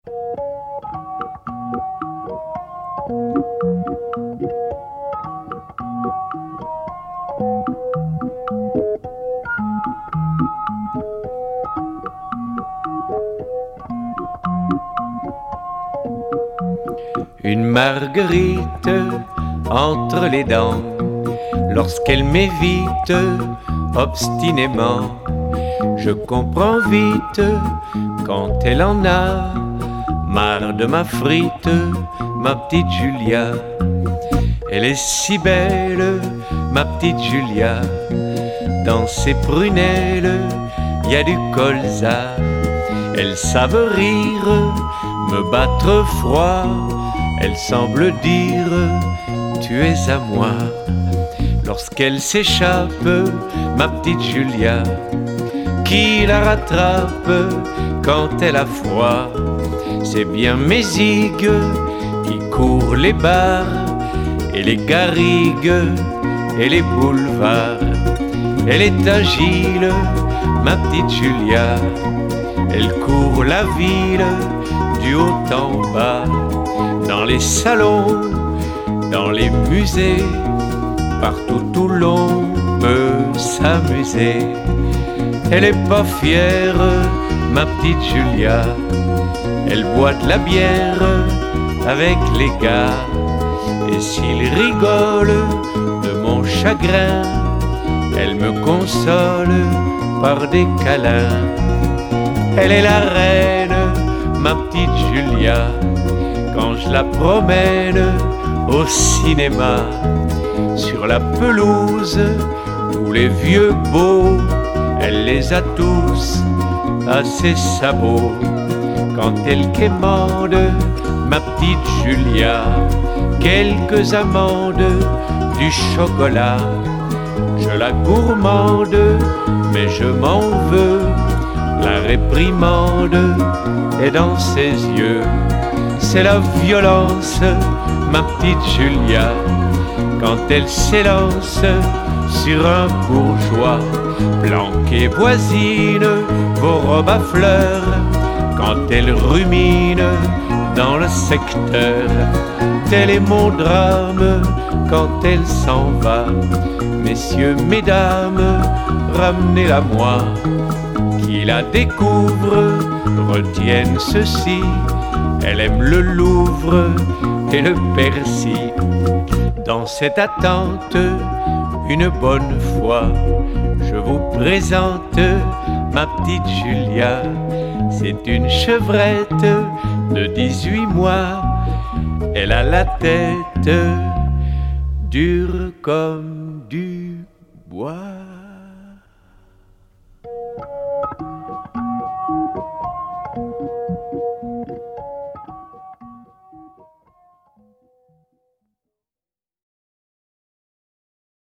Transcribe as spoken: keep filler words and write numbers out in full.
Une marguerite entre les dents, lorsqu'elle m'évite obstinément, je comprends vite quand elle en a marre de ma frite, ma petite Julia. Elle est si belle, ma petite Julia, dans ses prunelles, il y a du colza. Elles savent rire, me battre froid, elle semble dire tu es à moi. Lorsqu'elle s'échappe, ma petite Julia, qui la rattrape quand elle a froid? C'est bien mes zigues qui courent les bars et les garrigues et les boulevards. Elle est agile, ma petite Julia, elle court la ville du haut en bas, dans les salons, dans les musées, partout où l'on peut s'amuser. Elle est pas fière, ma petite Julia, elle boit de la bière avec les gars, et s'ils rigolent de mon chagrin, elle me console par des câlins. Elle est la reine, ma petite Julia, quand je la promène au cinéma. Sur la pelouse, tous les vieux beaux, elle les a tous à ses sabots. Quand elle quémande, ma petite Julia, quelques amandes, du chocolat, je la gourmande, mais je m'en veux. La réprimande est dans ses yeux. C'est la violence, ma petite Julia, quand elle s'élance sur un bourgeois. Planquez voisine vos robes à fleurs, quand elle rumine dans le secteur. Tel est mon drame quand elle s'en va. Messieurs, mesdames, ramenez-la moi, qui la découvre, retienne ceci. Elle aime le Louvre et le Percy. Dans cette attente, une bonne fois, je vous présente ma petite Julia. C'est une chevrette de dix-huit mois. Elle a la tête dure comme du bois.